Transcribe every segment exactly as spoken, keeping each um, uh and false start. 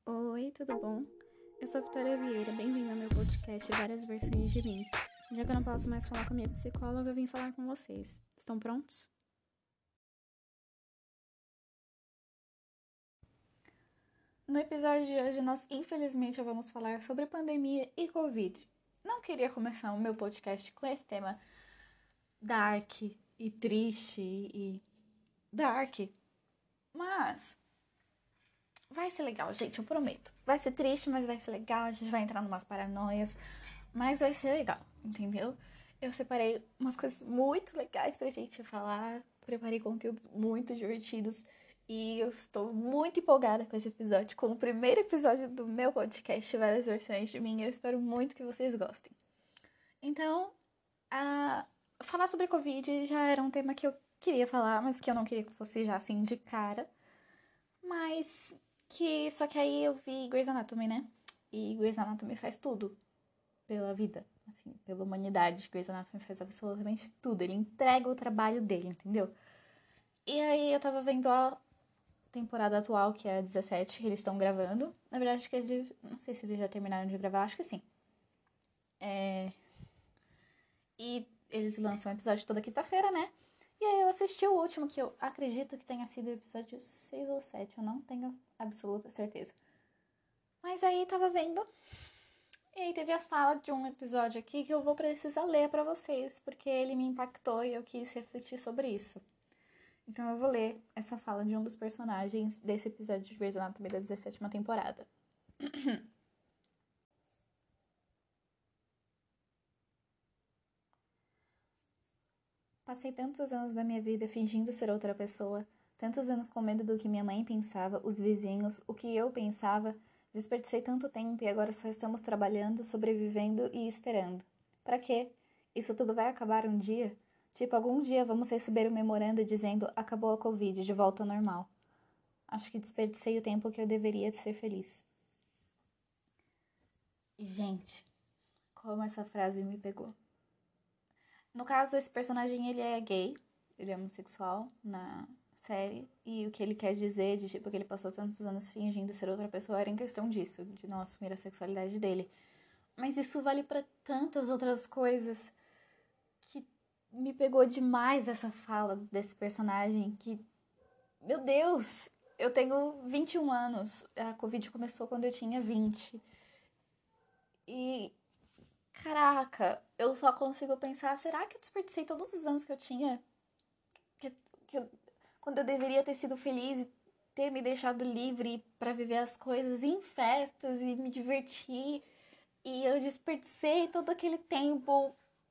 Oi, tudo bom? Eu sou a Vitória Vieira, bem-vinda ao meu podcast Várias Versões de Mim. Já que eu não posso mais falar com a minha psicóloga, eu vim falar com vocês. Estão prontos? No episódio de hoje, nós infelizmente vamos falar sobre pandemia e Covid. Não queria começar o meu podcast com esse tema dark e triste e dark, mas vai ser legal, gente, eu prometo. Vai ser triste, mas vai ser legal, a gente vai entrar numas paranoias, mas vai ser legal, entendeu? Eu separei umas coisas muito legais pra gente falar, preparei conteúdos muito divertidos e eu estou muito empolgada com esse episódio, com o primeiro episódio do meu podcast Várias Versões de Mim. Eu espero muito que vocês gostem. Então, a... falar sobre Covid já era um tema que eu queria falar, mas que eu não queria que fosse já assim de cara. Mas que. Só que aí eu vi Grey's Anatomy, né? E Grey's Anatomy faz tudo pela vida, assim, pela humanidade. Grey's Anatomy faz absolutamente tudo. Ele entrega o trabalho dele, entendeu? E aí eu tava vendo a temporada atual, que é a dezessete, que eles estão gravando. Na verdade, acho que eles. Não sei se eles já terminaram de gravar, acho que sim. É... E eles lançam o episódio toda quinta-feira, né? E aí eu assisti o último, que eu acredito que tenha sido o episódio seis ou sete, eu não tenho absoluta certeza. Mas aí tava vendo, e aí teve a fala de um episódio aqui que eu vou precisar ler pra vocês, porque ele me impactou e eu quis refletir sobre isso. Então eu vou ler essa fala de um dos personagens desse episódio de Grey's Anatomy da dezessétima temporada. Passei tantos anos da minha vida fingindo ser outra pessoa, tantos anos com medo do que minha mãe pensava, os vizinhos, o que eu pensava. Desperdicei tanto tempo e agora só estamos trabalhando, sobrevivendo e esperando. Pra quê? Isso tudo vai acabar um dia? Tipo, algum dia vamos receber um memorando dizendo acabou a Covid, de volta ao normal. Acho que desperdicei o tempo que eu deveria ser feliz. E, gente, como essa frase me pegou. No caso, esse personagem, ele é gay, ele é homossexual na série, e o que ele quer dizer de, tipo, que ele passou tantos anos fingindo ser outra pessoa era em questão disso, de não assumir a sexualidade dele. Mas isso vale pra tantas outras coisas que me pegou demais essa fala desse personagem que, meu Deus, eu tenho vinte e um anos, a Covid começou quando eu tinha vinte. E caraca, eu só consigo pensar, será que eu desperdicei todos os anos que eu tinha? Que, que eu, quando eu deveria ter sido feliz e ter me deixado livre para viver as coisas em festas e me divertir. E eu desperdicei todo aquele tempo,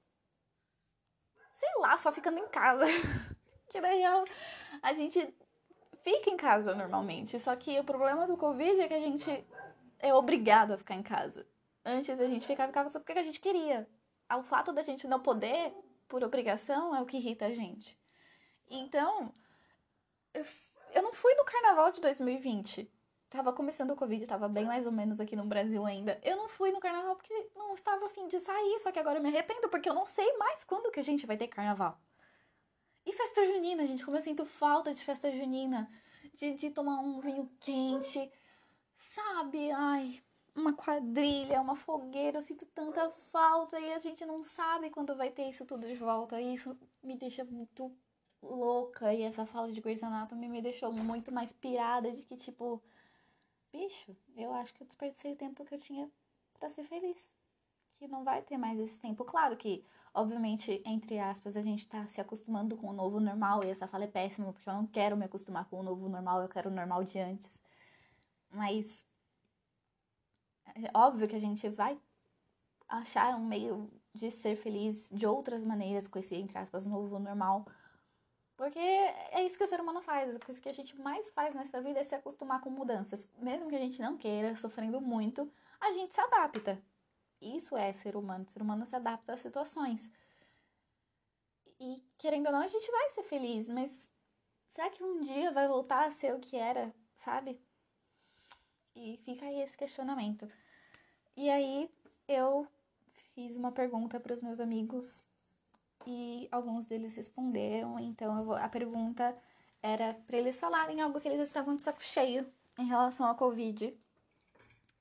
sei lá, só ficando em casa. Que na real, a gente fica em casa normalmente. Só que o problema do Covid é que a gente é obrigado a ficar em casa. Antes a gente ficava em casa porque a gente queria. O fato da gente não poder, por obrigação, é o que irrita a gente. Então, eu, eu não fui no carnaval de dois mil e vinte. Tava começando o Covid, tava bem mais ou menos aqui no Brasil ainda. Eu não fui no carnaval porque não estava afim de sair, só que agora eu me arrependo porque eu não sei mais quando que a gente vai ter carnaval. E festa junina, gente, como eu sinto falta de festa junina, de, de tomar um vinho quente, sabe? Ai, uma quadrilha, uma fogueira, eu sinto tanta falta e a gente não sabe quando vai ter isso tudo de volta. E isso me deixa muito louca. E essa fala de Grey's Anatomy me deixou muito mais pirada de que, tipo, bicho, eu acho que eu desperdicei o tempo que eu tinha pra ser feliz. Que não vai ter mais esse tempo. Claro que, obviamente, entre aspas, a gente tá se acostumando com o novo normal. E essa fala é péssima, porque eu não quero me acostumar com o novo normal, eu quero o normal de antes. Mas é óbvio que a gente vai achar um meio de ser feliz de outras maneiras com esse, entre aspas, novo normal. Porque é isso que o ser humano faz. A coisa que a gente mais faz nessa vida é se acostumar com mudanças. Mesmo que a gente não queira, sofrendo muito, a gente se adapta. Isso é ser humano. O ser humano se adapta às situações. E, querendo ou não, a gente vai ser feliz. Mas será que um dia vai voltar a ser o que era, sabe? E fica aí esse questionamento. E aí, eu fiz uma pergunta para os meus amigos e alguns deles responderam. Então, eu vou, a pergunta era para eles falarem algo que eles estavam de saco cheio em relação à Covid.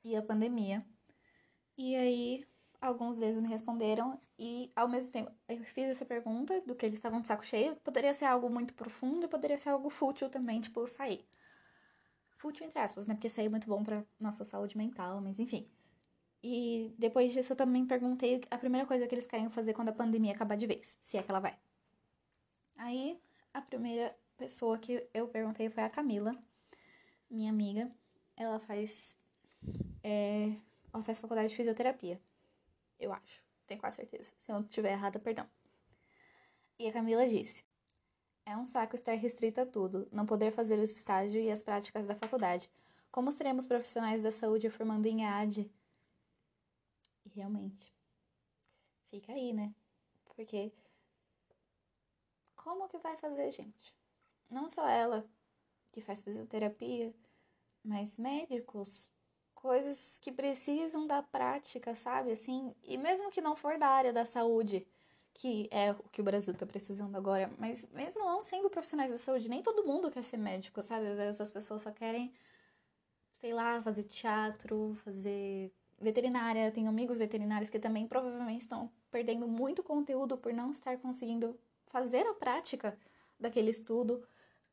e a pandemia. E aí, alguns deles me responderam e, ao mesmo tempo, eu fiz essa pergunta do que eles estavam de saco cheio. Poderia ser algo muito profundo e poderia ser algo fútil também, tipo, sair. Fútil entre aspas, né? Porque sair é muito bom pra nossa saúde mental, mas enfim. E depois disso eu também perguntei a primeira coisa que eles querem fazer quando a pandemia acabar de vez, se é que ela vai. Aí, a primeira pessoa que eu perguntei foi a Camila, minha amiga. Ela faz... É, ela faz faculdade de fisioterapia. Eu acho. Tenho quase certeza. Se eu estiver errada, perdão. E a Camila disse: é um saco estar restrita a tudo, não poder fazer os estágios e as práticas da faculdade. Como seremos profissionais da saúde formando em A D? E realmente, fica aí, né? Porque como que vai fazer, gente? Não só ela que faz fisioterapia, mas médicos, coisas que precisam da prática, sabe? Assim, e mesmo que não for da área da saúde, que é o que o Brasil tá precisando agora, mas mesmo não sendo profissionais da saúde, nem todo mundo quer ser médico, sabe? Às vezes as pessoas só querem, sei lá, fazer teatro, fazer veterinária. Tenho amigos veterinários que também provavelmente estão perdendo muito conteúdo por não estar conseguindo fazer a prática daquele estudo.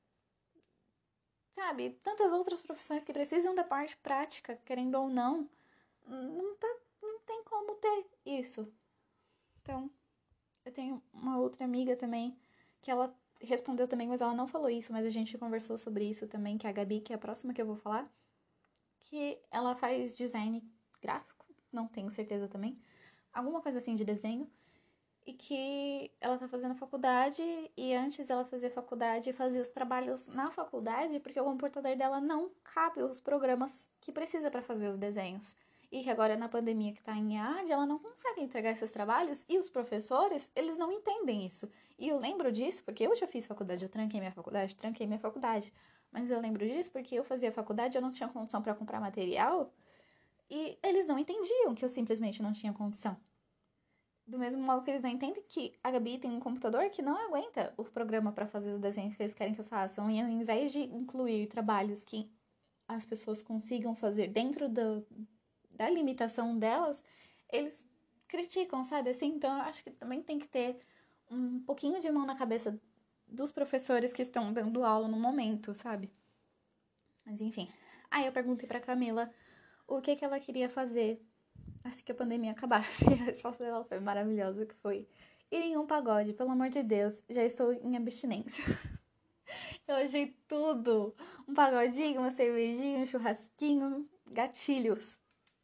Sabe, tantas outras profissões que precisam da parte prática, querendo ou não, não, tá, não tem como ter isso. Então, eu tenho uma outra amiga também, que ela respondeu também, mas ela não falou isso, mas a gente conversou sobre isso também, que é a Gabi, que é a próxima que eu vou falar, que ela faz design gráfico, não tenho certeza também, alguma coisa assim de desenho, e que ela tá fazendo faculdade, e antes ela fazia faculdade e fazia os trabalhos na faculdade, porque o computador dela não cabe os programas que precisa para fazer os desenhos. E que agora na pandemia que tá em A D, ela não consegue entregar esses trabalhos, e os professores, eles não entendem isso. E eu lembro disso porque eu já fiz faculdade, eu tranquei minha faculdade, tranquei minha faculdade. Mas eu lembro disso porque eu fazia faculdade, eu não tinha condição para comprar material, e eles não entendiam que eu simplesmente não tinha condição. Do mesmo modo que eles não entendem que a Gabi tem um computador que não aguenta o programa para fazer os desenhos que eles querem que eu faça. E ao invés de incluir trabalhos que as pessoas consigam fazer dentro do, da limitação delas, eles criticam, sabe? Assim, então eu acho que também tem que ter um pouquinho de mão na cabeça dos professores que estão dando aula no momento, sabe? Mas enfim. Aí eu perguntei pra Camila o que, que ela queria fazer assim que a pandemia acabasse. A resposta dela foi maravilhosa, que foi: ir em um pagode, pelo amor de Deus, já estou em abstinência. Eu achei tudo. Um pagodinho, uma cervejinha, um churrasquinho, gatilhos.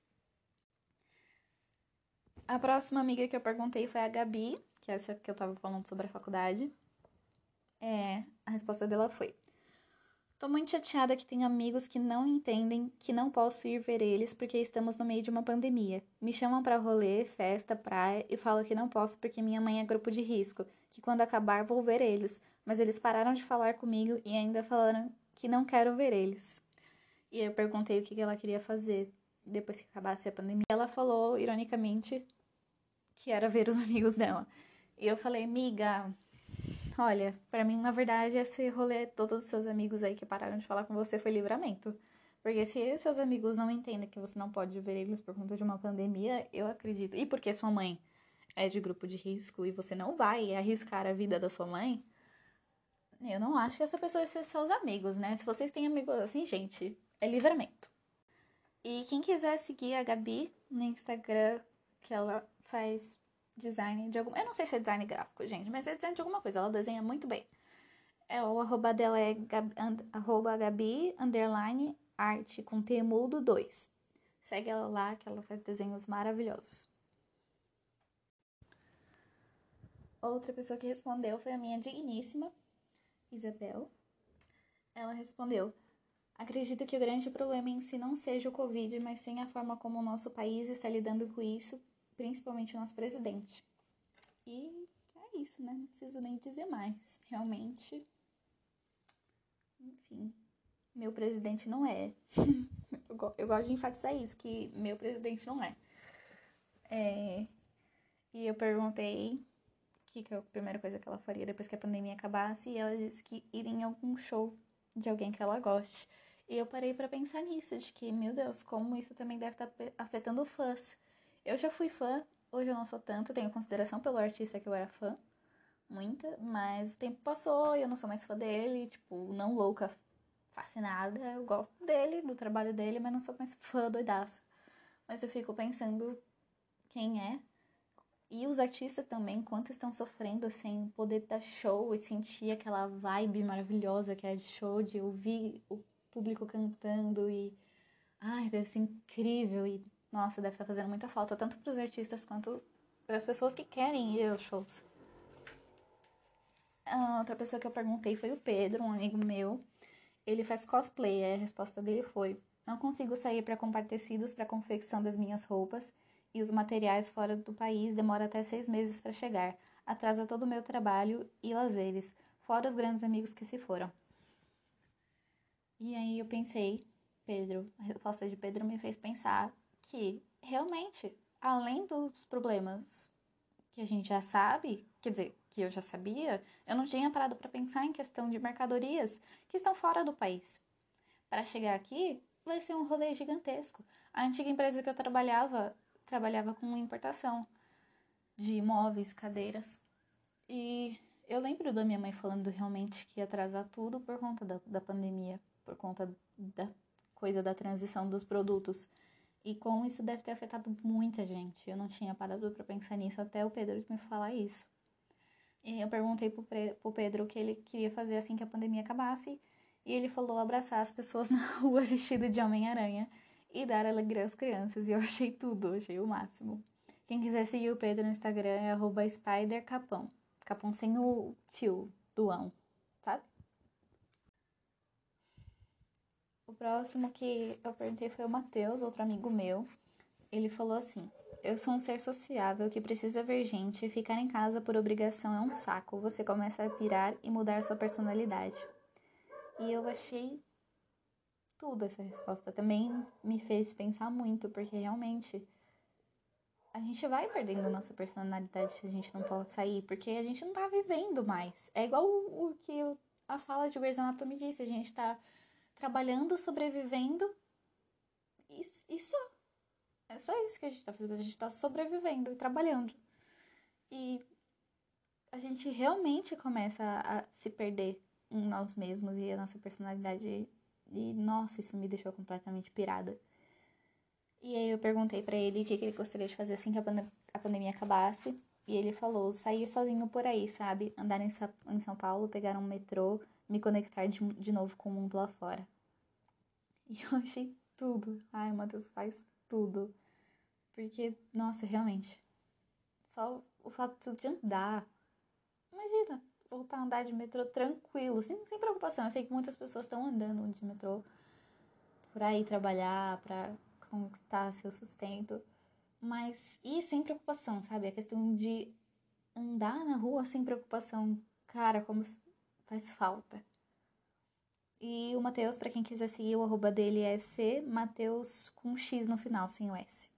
A próxima amiga que eu perguntei foi a Gabi, que é essa que eu tava falando sobre a faculdade. É, a resposta dela foi: tô muito chateada que tenho amigos que não entendem que não posso ir ver eles porque estamos no meio de uma pandemia. Me chamam pra rolê, festa, praia e falo que não posso porque minha mãe é grupo de risco, que quando acabar vou ver eles. Mas eles pararam de falar comigo e ainda falaram que não quero ver eles. E eu perguntei o que ela queria fazer depois que acabasse a pandemia. Ela falou, ironicamente, que era ver os amigos dela. E eu falei: amiga, olha, pra mim, na verdade, esse rolê, todos os seus amigos aí que pararam de falar com você foi livramento. Porque se seus amigos não entendem que você não pode ver eles por conta de uma pandemia, eu acredito. E porque sua mãe é de grupo de risco e você não vai arriscar a vida da sua mãe, eu não acho que essa pessoa seja seus amigos, né? Se vocês têm amigos assim, gente, é livramento. E quem quiser seguir a Gabi no Instagram, que ela faz design de algum... Eu não sei se é design gráfico, gente, mas é design de alguma coisa. Ela desenha muito bem. É, o arroba dela é Gabi, and, arroba Gabi, underline, arte, com T mudo dois. Segue ela lá, que ela faz desenhos maravilhosos. Outra pessoa que respondeu foi a minha digníssima, Isabel. Ela respondeu: acredito que o grande problema em si não seja o Covid, mas sim a forma como o nosso país está lidando com isso, principalmente o nosso presidente. E é isso, né? Não preciso nem dizer mais. Realmente, enfim, meu presidente não é. eu, eu gosto de enfatizar isso, que meu presidente não é. é. E eu perguntei o que, que é a primeira coisa que ela faria depois que a pandemia acabasse, e ela disse que iria em algum show de alguém que ela goste. E eu parei pra pensar nisso, de que, meu Deus, como isso também deve estar afetando fãs. Eu já fui fã, hoje eu não sou tanto, tenho consideração pelo artista que eu era fã, muita, mas o tempo passou e eu não sou mais fã dele, tipo, não louca, fascinada, eu gosto dele, do trabalho dele, mas não sou mais fã doidaça. Mas eu fico pensando quem é, e os artistas também, quanto estão sofrendo sem poder dar show e sentir aquela vibe maravilhosa que é de show, de ouvir o público cantando e... Ai, deve ser incrível e, nossa, deve estar fazendo muita falta, tanto para os artistas quanto para as pessoas que querem ir aos shows. A outra pessoa que eu perguntei foi o Pedro, um amigo meu. Ele faz cosplay, e a resposta dele foi: não consigo sair para comprar tecidos para confecção das minhas roupas e os materiais fora do país demora até seis meses para chegar. Atrasa todo o meu trabalho e lazeres, fora os grandes amigos que se foram. E aí eu pensei, Pedro, a resposta de Pedro me fez pensar que, realmente, além dos problemas que a gente já sabe, quer dizer, que eu já sabia, eu não tinha parado para pensar em questão de mercadorias que estão fora do país. Para chegar aqui, vai ser um rolê gigantesco. A antiga empresa que eu trabalhava, trabalhava com importação de imóveis, cadeiras. E eu lembro da minha mãe falando realmente que ia atrasar tudo por conta da, da pandemia, por conta da coisa da transição dos produtos. E como isso deve ter afetado muita gente. Eu não tinha parado para pensar nisso até o Pedro me falar isso. E eu perguntei pro, pro Pedro o que ele queria fazer assim que a pandemia acabasse. E ele falou abraçar as pessoas na rua vestido de Homem-Aranha e dar alegria às crianças. E eu achei tudo, achei o máximo. Quem quiser seguir o Pedro no Instagram é arroba spidercapão. Capão sem o tio do ão, sabe? O próximo que eu perguntei foi o Matheus, outro amigo meu. Ele falou assim: eu sou um ser sociável que precisa ver gente e ficar em casa por obrigação é um saco. Você começa a pirar e mudar sua personalidade. E eu achei tudo essa resposta. Também me fez pensar muito, porque realmente a gente vai perdendo nossa personalidade se a gente não pode sair, porque a gente não tá vivendo mais. É igual o, o que a fala de Grey's Anatomy disse: a gente tá trabalhando, sobrevivendo e, e só. É só isso que a gente tá fazendo. A gente tá sobrevivendo e trabalhando. E a gente realmente começa a, a se perder em nós mesmos e a nossa personalidade. E, nossa, isso me deixou completamente pirada. E aí eu perguntei pra ele o que, que ele gostaria de fazer assim que a, pande- a pandemia acabasse. E ele falou, sair sozinho por aí, sabe? Andar em, Sa- em São Paulo, pegar um metrô, me conectar de, de novo com o mundo lá fora. E eu achei tudo. Ai, o Matheus faz tudo. Porque, nossa, realmente, só o fato de andar. Imagina, voltar a andar de metrô tranquilo, sem, sem preocupação. Eu sei que muitas pessoas estão andando de metrô por aí trabalhar, pra conquistar seu sustento. Mas, e sem preocupação, sabe? A questão de andar na rua sem preocupação. Cara, como faz falta. E o Matheus, pra quem quiser seguir, o arroba dele é C Mateus com X no final, sem o S.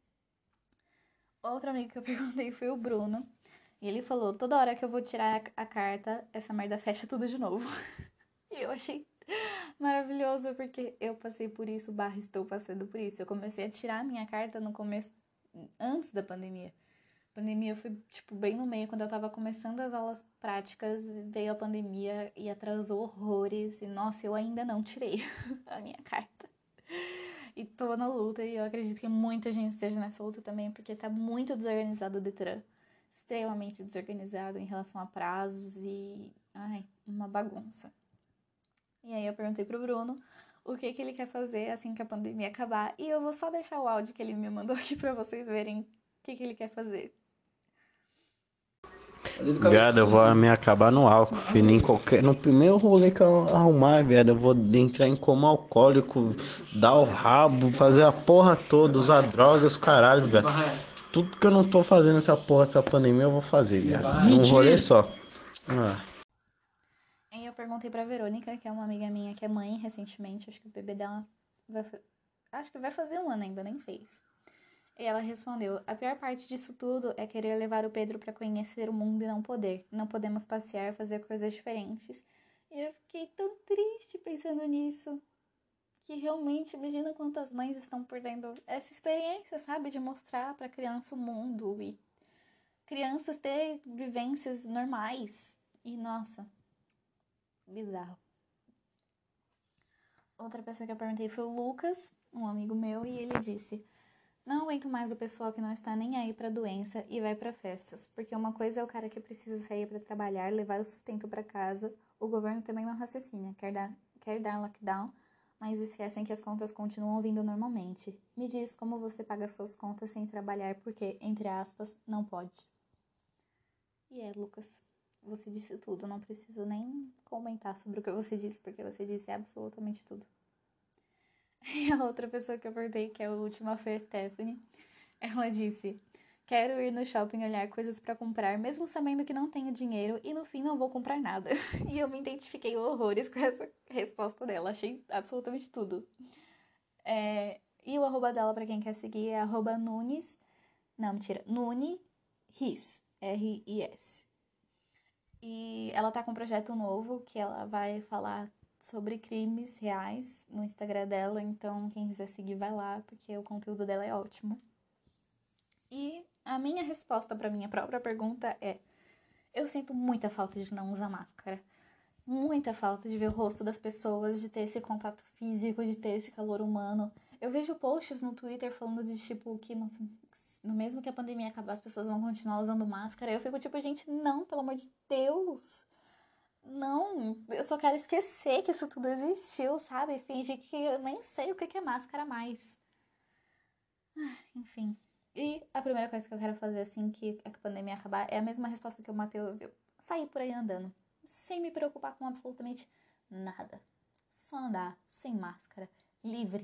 Outro amigo que eu perguntei foi o Bruno. E ele falou, toda hora que eu vou tirar a carta, essa merda fecha tudo de novo. E eu achei maravilhoso, porque eu passei por isso, barra estou passando por isso. Eu comecei a tirar a minha carta no começo, antes da pandemia. A pandemia foi, tipo, bem no meio, quando eu tava começando as aulas práticas, veio a pandemia e atrasou horrores. E, nossa, eu ainda não tirei a minha carta. E tô na luta, e eu acredito que muita gente esteja nessa luta também, porque tá muito desorganizado o Detran. Extremamente desorganizado em relação a prazos e... ai, uma bagunça. E aí eu perguntei pro Bruno o que que ele quer fazer assim que a pandemia acabar. E eu vou só deixar o áudio que ele me mandou aqui pra vocês verem o que que ele quer fazer. Viado, eu vou me acabar no álcool, filho. Em qualquer, no primeiro rolê que eu arrumar, viado, eu vou entrar em coma alcoólico, dar o rabo, fazer a porra toda, usar drogas, caralho, velho. Tudo que eu não tô fazendo essa porra dessa pandemia, eu vou fazer, viado. Num rolê só. Ah. Aí eu perguntei pra Verônica, que é uma amiga minha que é mãe recentemente, acho que o bebê dela vai, acho que vai fazer um ano ainda, nem fez. E ela respondeu: a pior parte disso tudo é querer levar o Pedro para conhecer o mundo e não poder. Não podemos passear, fazer coisas diferentes. E eu fiquei tão triste pensando nisso. que realmente, imagina quantas mães estão perdendo essa experiência, sabe? De mostrar pra criança o mundo e crianças ter vivências normais. E, nossa, bizarro. Outra pessoa que eu perguntei foi o Lucas, um amigo meu, e ele disse: não aguento mais o pessoal que não está nem aí pra doença e vai pra festas, porque uma coisa é o cara que precisa sair pra trabalhar, levar o sustento pra casa, o governo também não raciocina, quer dar, quer dar lockdown, mas esquecem que as contas continuam vindo normalmente. Me diz como você paga suas contas sem trabalhar porque, entre aspas, não pode. E é, Lucas, você disse tudo, não preciso nem comentar sobre o que você disse, porque você disse absolutamente tudo. E a outra pessoa que eu perguntei, que é a última, foi a Stephanie. Ela disse: quero ir no shopping olhar coisas pra comprar, mesmo sabendo que não tenho dinheiro e no fim não vou comprar nada. E eu me identifiquei horrores com essa resposta dela. Achei absolutamente tudo. É, e o arroba dela, pra quem quer seguir, é arroba Nunes. Não, mentira. Nune Ris. R I S. E ela tá com um projeto novo que ela vai falar sobre crimes reais no Instagram dela. Então, quem quiser seguir, vai lá, porque o conteúdo dela é ótimo. E a minha resposta pra minha própria pergunta é: eu sinto muita falta de não usar máscara. Muita falta de ver o rosto das pessoas, de ter esse contato físico, de ter esse calor humano. Eu vejo posts no Twitter falando de tipo que no, no mesmo que a pandemia acabar, as pessoas vão continuar usando máscara. Eu fico tipo, gente, não, pelo amor de Deus. Não, eu só quero esquecer que isso tudo existiu, sabe? Fingir que eu nem sei o que é máscara mais. Enfim. E a primeira coisa que eu quero fazer assim que a pandemia acabar é a mesma resposta que o Matheus deu. Sair por aí andando. Sem me preocupar com absolutamente nada. Só andar, sem máscara, livre.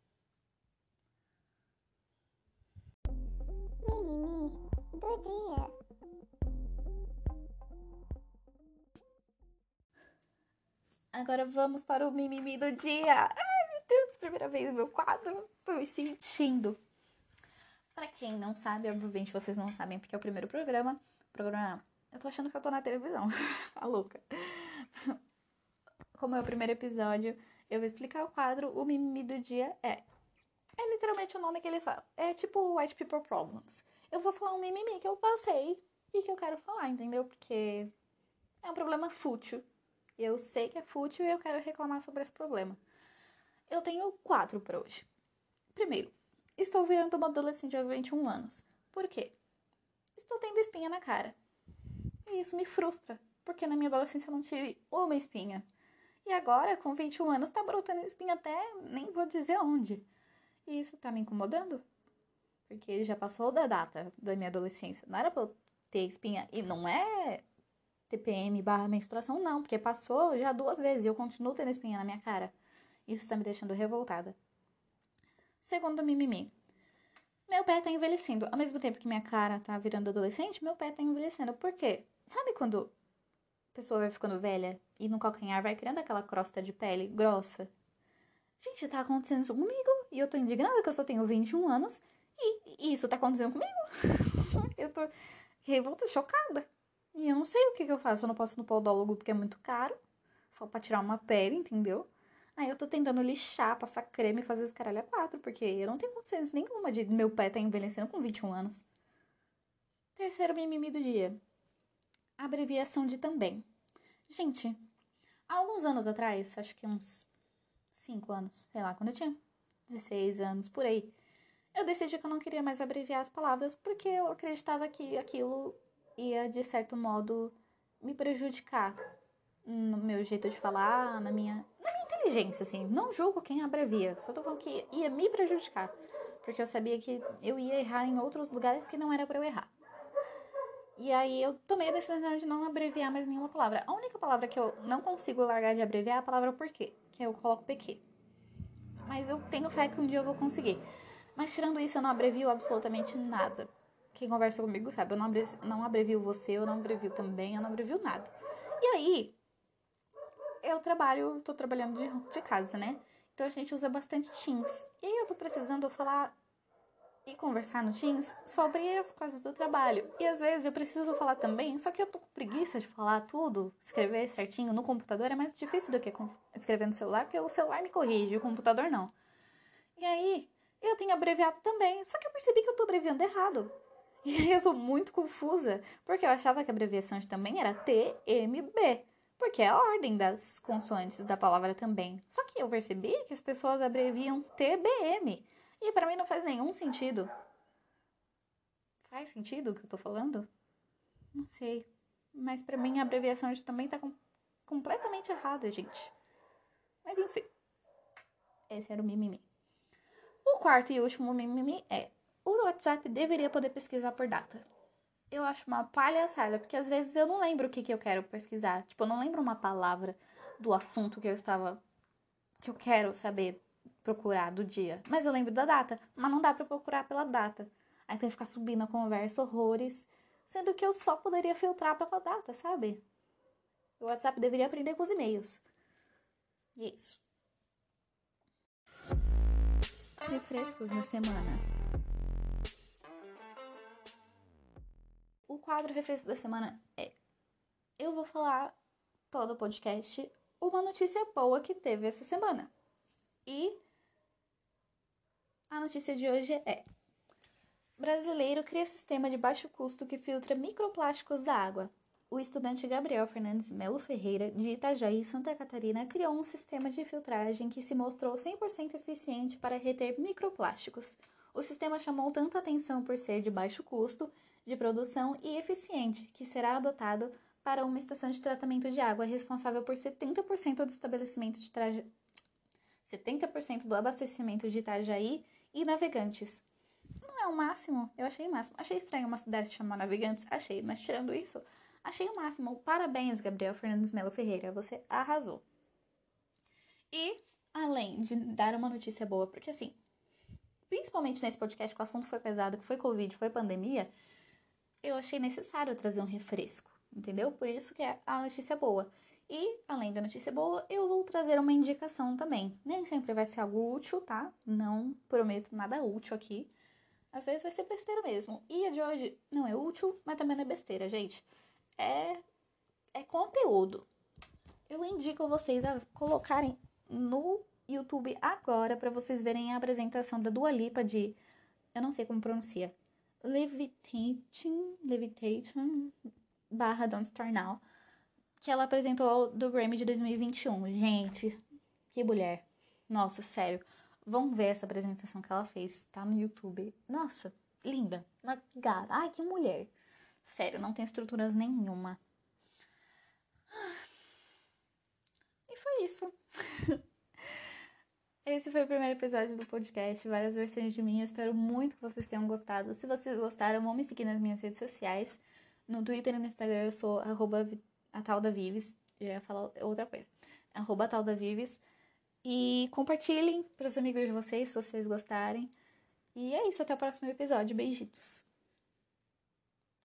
Mimimi do dia. Agora vamos para o mimimi do dia. Ai, meu Deus, primeira vez no meu quadro. Tô me sentindo. Pra quem não sabe, obviamente vocês não sabem porque é o primeiro programa. Programa. Eu tô achando que eu tô na televisão. A louca. Como é o primeiro episódio, eu vou explicar o quadro. O mimimi do dia é. É literalmente o nome que ele fala. É tipo White People Problems. Eu vou falar um mimimi que eu passei e que eu quero falar, entendeu? Porque é um problema fútil. Eu sei que é fútil e eu quero reclamar sobre esse problema. Eu tenho quatro para hoje. Primeiro, estou virando uma adolescente aos vinte e um anos. Por quê? Estou tendo espinha na cara. E isso me frustra, porque na minha adolescência eu não tive uma espinha. E agora, com vinte e um anos, tá brotando espinha até nem vou dizer onde. E isso tá me incomodando, porque já passou da data da minha adolescência. Não era pra eu ter espinha. E não é T P M barra menstruação, não, porque passou já duas vezes e eu continuo tendo espinha na minha cara. Isso tá me deixando revoltada. Segundo mimimi. Meu pé tá envelhecendo. Ao mesmo tempo que minha cara tá virando adolescente, meu pé tá envelhecendo. Por quê? Sabe quando a pessoa vai ficando velha e no calcanhar vai criando aquela crosta de pele grossa? Gente, tá acontecendo isso comigo. E eu tô indignada que eu só tenho vinte e um anos e isso tá acontecendo comigo. Eu tô revolta, chocada. E eu não sei o que, que eu faço. Eu não posso ir no podólogo porque é muito caro. Só pra tirar uma pele, entendeu? Aí eu tô tentando lixar, passar creme e fazer os caralho a quatro. Porque eu não tenho condições nenhuma de meu pé tá envelhecendo com vinte e um anos. Terceiro mimimi do dia. Abreviação de também. Gente, há alguns anos atrás, acho que uns cinco anos, sei lá, quando eu tinha dezesseis anos, por aí, eu decidi que eu não queria mais abreviar as palavras porque eu acreditava que aquilo ia, de certo modo, me prejudicar no meu jeito de falar, na minha, na minha inteligência, assim. Não julgo quem abrevia, só tô falando que ia me prejudicar, porque eu sabia que eu ia errar em outros lugares que não era pra eu errar. E aí eu tomei a decisão de não abreviar mais nenhuma palavra. A única palavra que eu não consigo largar de abreviar é a palavra porquê, que eu coloco P Q. Mas eu tenho fé que um dia eu vou conseguir. Mas tirando isso, eu não abrevio absolutamente nada. Quem conversa comigo sabe, eu não, abre, não abrevio você, eu não abrevio também, eu não abrevio nada. E aí, eu trabalho, tô trabalhando de, de casa, né? Então a gente usa bastante Teams. E aí eu tô precisando falar e conversar no Teams sobre as coisas do trabalho. E às vezes eu preciso falar também, só que eu tô com preguiça de falar tudo, escrever certinho no computador é mais difícil do que escrever no celular, porque o celular me corrige, o computador não. E aí, eu tenho abreviado também, só que eu percebi que eu tô abreviando errado. E aí eu sou muito confusa, porque eu achava que a abreviação de também era T M B, porque é a ordem das consoantes da palavra também. Só que eu percebi que as pessoas abreviam T B M. E pra mim não faz nenhum sentido. Faz sentido o que eu tô falando? Não sei. Mas pra mim a abreviação de também tá com... completamente errada, gente. Mas enfim. Esse era o mimimi. O quarto e último mimimi é: o WhatsApp deveria poder pesquisar por data. Eu acho uma palhaçada, porque às vezes eu não lembro o que, que eu quero pesquisar. Tipo, eu não lembro uma palavra do assunto que eu estava... que eu quero saber procurar do dia. Mas eu lembro da data. Mas não dá pra procurar pela data. Aí tem que ficar subindo a conversa, horrores. Sendo que eu só poderia filtrar pela data, sabe? O WhatsApp deveria aprender com os e-mails. E é isso. Refrescos da semana. O quadro Refrescos da semana é: eu vou falar todo o podcast uma notícia boa que teve essa semana. E a notícia de hoje é: brasileiro cria sistema de baixo custo que filtra microplásticos da água. O estudante Gabriel Fernandes Melo Ferreira, de Itajaí, Santa Catarina, criou um sistema de filtragem que se mostrou cem por cento eficiente para reter microplásticos. O sistema chamou tanto atenção por ser de baixo custo de produção e eficiente, que será adotado para uma estação de tratamento de água responsável por setenta por cento do estabelecimento de traje... setenta por cento do abastecimento de Itajaí e Navegantes. Não é o máximo? Eu achei o máximo. Achei estranho uma cidade chamar Navegantes, achei, mas tirando isso, achei o máximo. Parabéns, Gabriel Fernandes Melo Ferreira, você arrasou. E, além de dar uma notícia boa, porque assim, principalmente nesse podcast que o assunto foi pesado, que foi Covid, foi pandemia, eu achei necessário trazer um refresco, entendeu? Por isso que é a notícia boa. E, além da notícia boa, eu vou trazer uma indicação também. Nem sempre vai ser algo útil, tá? Não prometo nada útil aqui. Às vezes vai ser besteira mesmo. E a de hoje não é útil, mas também não é besteira, gente. É, é conteúdo. Eu indico vocês a colocarem no YouTube agora para vocês verem a apresentação da Dua Lipa de... eu não sei como pronuncia. Levitating, Levitating, barra Don't Start Now. Que ela apresentou do Grammy de dois mil e vinte e um. Gente, que mulher. Nossa, sério. Vão ver essa apresentação que ela fez. Tá no YouTube. Nossa, linda. Uma gata. Ai, que mulher. Sério, não tem estruturas nenhuma. E foi isso. Esse foi o primeiro episódio do podcast. Várias versões de mim. Eu espero muito que vocês tenham gostado. Se vocês gostaram, vão me seguir nas minhas redes sociais. No Twitter e no Instagram eu sou arroba a tal da Vives. Já ia falar outra coisa. Arroba a tal da Vives. E compartilhem para os amigos de vocês, se vocês gostarem. E é isso, até o próximo episódio. Beijitos!